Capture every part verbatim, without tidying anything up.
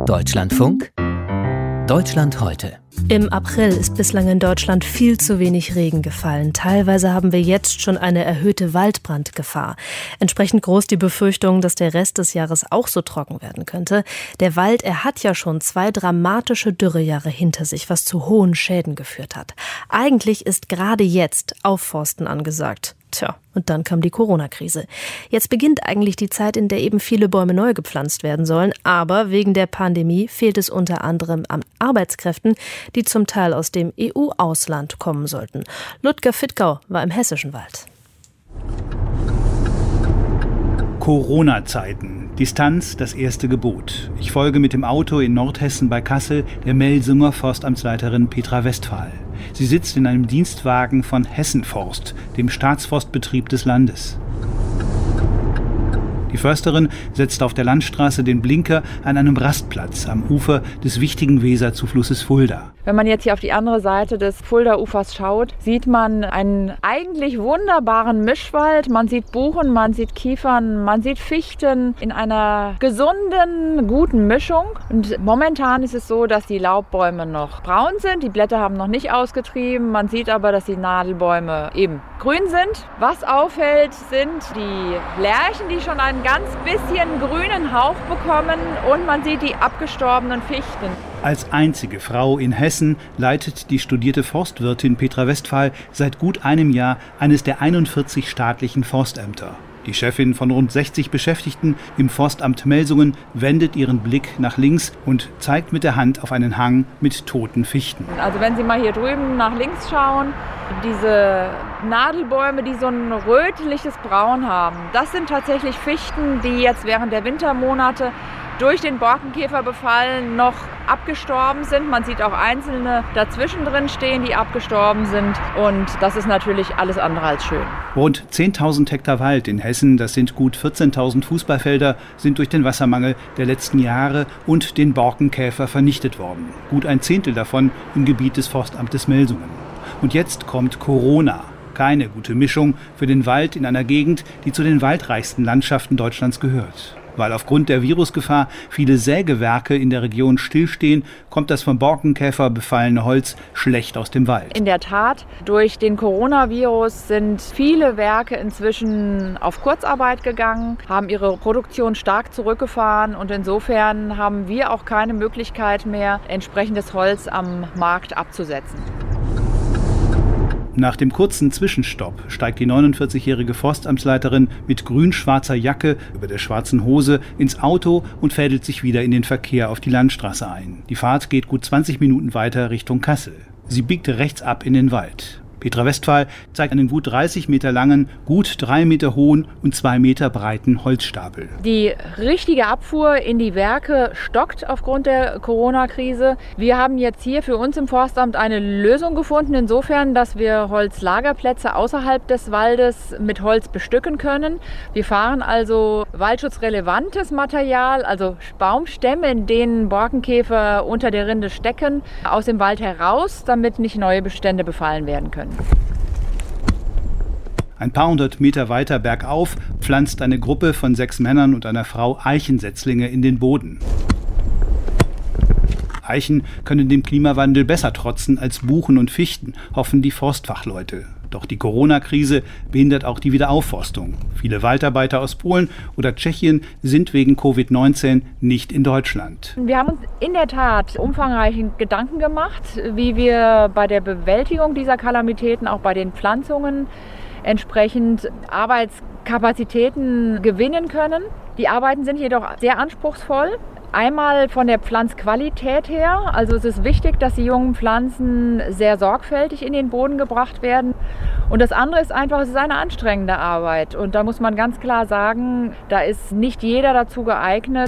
Deutschlandfunk Deutschland heute. Im April ist bislang in Deutschland viel zu wenig Regen gefallen. Teilweise haben wir jetzt schon eine erhöhte Waldbrandgefahr. Entsprechend groß die Befürchtung, dass der Rest des Jahres auch so trocken werden könnte. Der Wald, er hat ja schon zwei dramatische Dürrejahre hinter sich, was zu hohen Schäden geführt hat. Eigentlich ist gerade jetzt Aufforsten angesagt. Tja, und dann kam die Corona-Krise. Jetzt beginnt eigentlich die Zeit, in der eben viele Bäume neu gepflanzt werden sollen. Aber wegen der Pandemie fehlt es unter anderem an Arbeitskräften, die zum Teil aus dem E U-Ausland kommen sollten. Ludger Fittgau war im hessischen Wald. Corona-Zeiten. Distanz, das erste Gebot. Ich folge mit dem Auto in Nordhessen bei Kassel der Melsunger Forstamtsleiterin Petra Westphal. Sie sitzt in einem Dienstwagen von Hessenforst, dem Staatsforstbetrieb des Landes. Die Försterin setzt auf der Landstraße den Blinker an einem Rastplatz am Ufer des wichtigen Weserzuflusses Fulda. Wenn man jetzt hier auf die andere Seite des Fulda-Ufers schaut, sieht man einen eigentlich wunderbaren Mischwald. Man sieht Buchen, man sieht Kiefern, man sieht Fichten in einer gesunden, guten Mischung. Und momentan ist es so, dass die Laubbäume noch braun sind. Die Blätter haben noch nicht ausgetrieben. Man sieht aber, dass die Nadelbäume eben grün sind. Was auffällt, sind die Lärchen, die schon einen ganz bisschen grünen Hauch bekommen. Und man sieht die abgestorbenen Fichten. Als einzige Frau in Hessen leitet die studierte Forstwirtin Petra Westphal seit gut einem Jahr eines der einundvierzig staatlichen Forstämter. Die Chefin von rund sechzig Beschäftigten im Forstamt Melsungen wendet ihren Blick nach links und zeigt mit der Hand auf einen Hang mit toten Fichten. Also wenn Sie mal hier drüben nach links schauen, diese Nadelbäume, die so ein rötliches Braun haben, das sind tatsächlich Fichten, die jetzt während der Wintermonate durch den Borkenkäferbefall noch abgestorben sind. Man sieht auch einzelne dazwischen drin stehen, die abgestorben sind. Und das ist natürlich alles andere als schön. Rund zehntausend Hektar Wald in Hessen, das sind gut vierzehntausend Fußballfelder, sind durch den Wassermangel der letzten Jahre und den Borkenkäfer vernichtet worden. Gut ein Zehntel davon im Gebiet des Forstamtes Melsungen. Und jetzt kommt Corona. Keine gute Mischung für den Wald in einer Gegend, die zu den waldreichsten Landschaften Deutschlands gehört. Weil aufgrund der Virusgefahr viele Sägewerke in der Region stillstehen, kommt das vom Borkenkäfer befallene Holz schlecht aus dem Wald. In der Tat, durch den Coronavirus sind viele Werke inzwischen auf Kurzarbeit gegangen, haben ihre Produktion stark zurückgefahren und insofern haben wir auch keine Möglichkeit mehr, entsprechendes Holz am Markt abzusetzen. Nach dem kurzen Zwischenstopp steigt die neunundvierzigjährige Forstamtsleiterin mit grün-schwarzer Jacke über der schwarzen Hose ins Auto und fädelt sich wieder in den Verkehr auf die Landstraße ein. Die Fahrt geht gut zwanzig Minuten weiter Richtung Kassel. Sie biegt rechts ab in den Wald. Petra Westphal zeigt einen gut dreißig Meter langen, gut drei Meter hohen und zwei Meter breiten Holzstapel. Die richtige Abfuhr in die Werke stockt aufgrund der Corona-Krise. Wir haben jetzt hier für uns im Forstamt eine Lösung gefunden, insofern, dass wir Holzlagerplätze außerhalb des Waldes mit Holz bestücken können. Wir fahren also waldschutzrelevantes Material, also Baumstämme, in denen Borkenkäfer unter der Rinde stecken, aus dem Wald heraus, damit nicht neue Bestände befallen werden können. Ein paar hundert Meter weiter bergauf pflanzt eine Gruppe von sechs Männern und einer Frau Eichensetzlinge in den Boden. Eichen können dem Klimawandel besser trotzen als Buchen und Fichten, hoffen die Forstfachleute. Doch die Corona-Krise behindert auch die Wiederaufforstung. Viele Waldarbeiter aus Polen oder Tschechien sind wegen Covid neunzehn nicht in Deutschland. Wir haben uns in der Tat umfangreiche Gedanken gemacht, wie wir bei der Bewältigung dieser Kalamitäten, auch bei den Pflanzungen, entsprechend Arbeitskapazitäten gewinnen können. Die Arbeiten sind jedoch sehr anspruchsvoll. Einmal von der Pflanzqualität her, also es ist wichtig, dass die jungen Pflanzen sehr sorgfältig in den Boden gebracht werden. Und das andere ist einfach, es ist eine anstrengende Arbeit. Und da muss man ganz klar sagen, da ist nicht jeder dazu geeignet.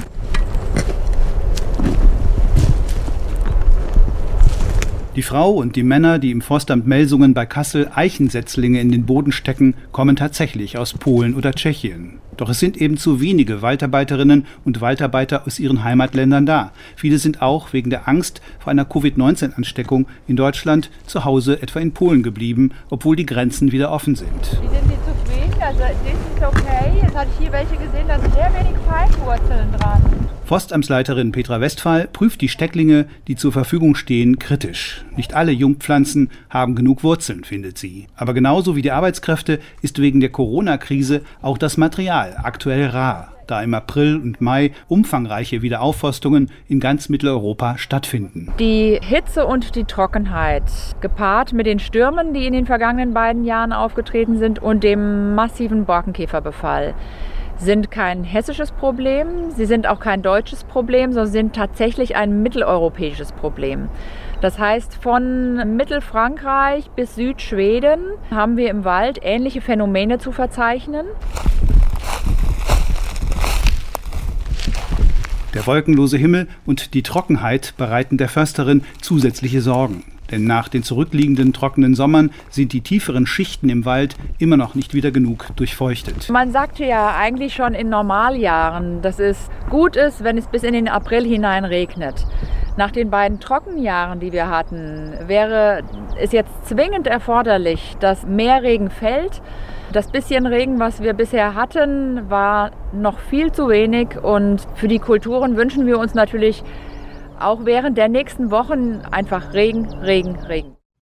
Die Frau und die Männer, die im Forstamt Melsungen bei Kassel Eichensetzlinge in den Boden stecken, kommen tatsächlich aus Polen oder Tschechien. Doch es sind eben zu wenige Waldarbeiterinnen und Waldarbeiter aus ihren Heimatländern da. Viele sind auch wegen der Angst vor einer Covid neunzehn Ansteckung in Deutschland zu Hause, etwa in Polen, geblieben, obwohl die Grenzen wieder offen sind. Wie sind Sie zufrieden? Also das ist okay. Jetzt hatte ich hier welche gesehen, da sind sehr wenig Feinwurzeln dran. Forstamtsleiterin Petra Westphal prüft die Stecklinge, die zur Verfügung stehen, kritisch. Nicht alle Jungpflanzen haben genug Wurzeln, findet sie. Aber genauso wie die Arbeitskräfte ist wegen der Corona-Krise auch das Material aktuell rar, da im April und Mai umfangreiche Wiederaufforstungen in ganz Mitteleuropa stattfinden. Die Hitze und die Trockenheit, gepaart mit den Stürmen, die in den vergangenen beiden Jahren aufgetreten sind, und dem massiven Borkenkäferbefall, sind kein hessisches Problem, sie sind auch kein deutsches Problem, sondern sind tatsächlich ein mitteleuropäisches Problem. Das heißt, von Mittelfrankreich bis Südschweden haben wir im Wald ähnliche Phänomene zu verzeichnen. Der wolkenlose Himmel und die Trockenheit bereiten der Försterin zusätzliche Sorgen. Denn nach den zurückliegenden trockenen Sommern sind die tieferen Schichten im Wald immer noch nicht wieder genug durchfeuchtet. Man sagte ja eigentlich schon in Normaljahren, dass es gut ist, wenn es bis in den April hinein regnet. Nach den beiden Trockenjahren, die wir hatten, wäre es jetzt zwingend erforderlich, dass mehr Regen fällt. Das bisschen Regen, was wir bisher hatten, war noch viel zu wenig. Und für die Kulturen wünschen wir uns natürlich auch während der nächsten Wochen einfach Regen, Regen, Regen.